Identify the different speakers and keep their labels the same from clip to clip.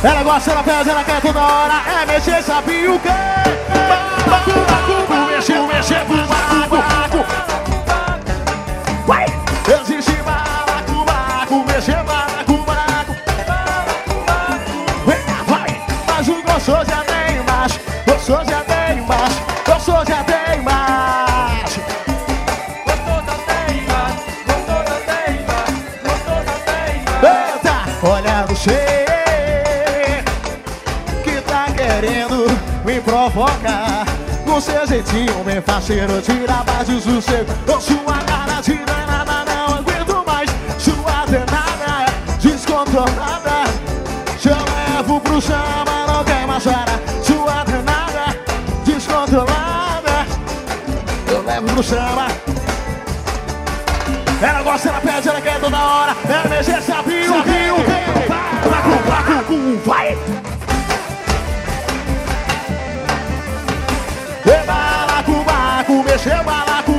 Speaker 1: Ela gosta, ela pede, ela quer toda hora. É mexer, sabe o quê? Balaco, mexer, balaco. Vai! Existe balaco, mexer, balaco. Vai! Mas o gostoso já tem embaixo. Gostoso já tem embaixo. Gostoso já tem embaixo. Eita, olha você que tá querendo me provocar. Com seu jeitinho bem faceiro, tira a base do sossego. Ô, sua cara de danada, não aguento mais. Sua danada, descontrolada. Se eu levo pro samba, não quer mais chorar. Sua danada, descontrolada. Eu levo pro samba. Ela gosta, ela pede, ela quer toda hora. Ela mexer, sabe o que? Vai! Balaco, mexer, balaco.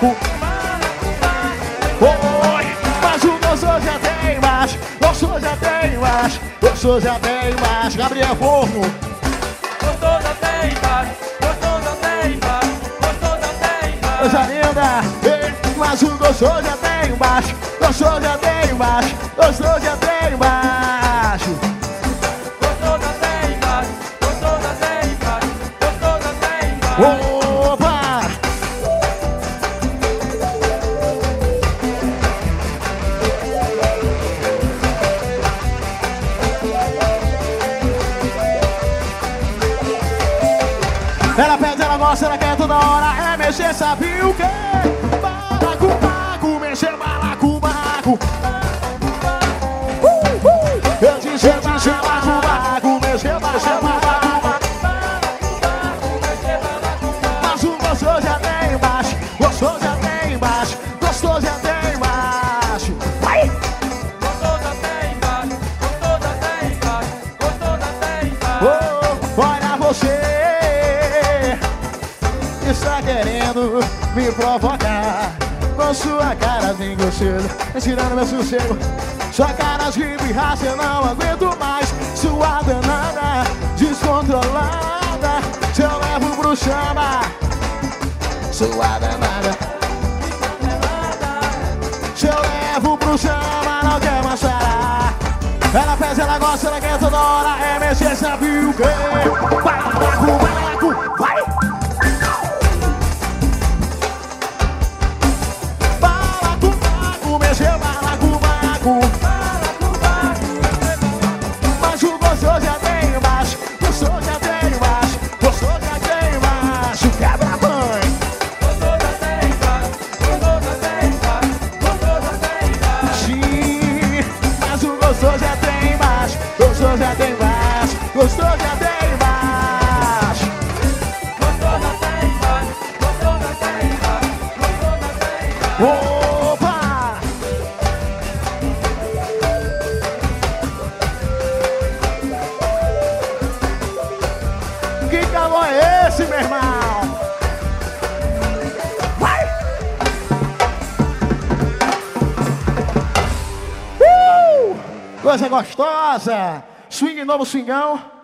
Speaker 1: Oi, mas o gostoso já tem embaixo. Gostoso já tem embaixo. Gostoso já tem embaixo. Gabriel Forno.
Speaker 2: Gostoso já tem embaixo. Gostoso já tem embaixo. Gostoso já tem embaixo.
Speaker 1: Coisa linda. Ei, mas o gostoso já tem embaixo. Gostoso já tem embaixo. Gostoso já tem embaixo.
Speaker 2: Gostoso já tem embaixo. Gostoso já tem embaixo. Gostoso já tem embaixo.
Speaker 1: Opa! Ela pede, ela gosta, ela quer toda hora. É mexer, sabe o quê? Balaco, mexer, balaco. Eu disse, balaco, mexer, balaco. Mas o gostoso já tem embaixo. Gostoso já tem embaixo. Gostoso já tem embaixo. Vai!
Speaker 2: Gostoso já tem embaixo. Gostoso já tem embaixo. Gostoso já tem embaixo.
Speaker 1: Oh, olha você está querendo me provocar. Com sua cara de gostoso, tirando meu sossego. Sua cara de pirraça, eu não aguento mais. Sua danada, descontrolada. Se eu levo pro samba, sua danada. Se eu levo pro samba, não quer mais parar. Ela pede, ela gosta, ela quer toda hora. É mexer, sabe o quê? Balaco, vai! Balaco, mexer, balaco. Mas o gostoso já tem embaixo. Gostoso já tem embaixo. Gostoso já tem embaixo. Quebra a mãe.
Speaker 2: Gostoso já tem embaixo. Gostoso já tem embaixo. Gostoso já tem embaixo.
Speaker 1: Sim, mas o gostoso já tem embaixo. Gostoso já tem embaixo. Gostoso já tem embaixo.
Speaker 2: Gostoso já tem embaixo. Gostoso já tem embaixo. Gostoso já tem embaixo.
Speaker 1: Opa! Que calor é esse, meu irmão? Vai! Coisa gostosa! Swing novo, swingão.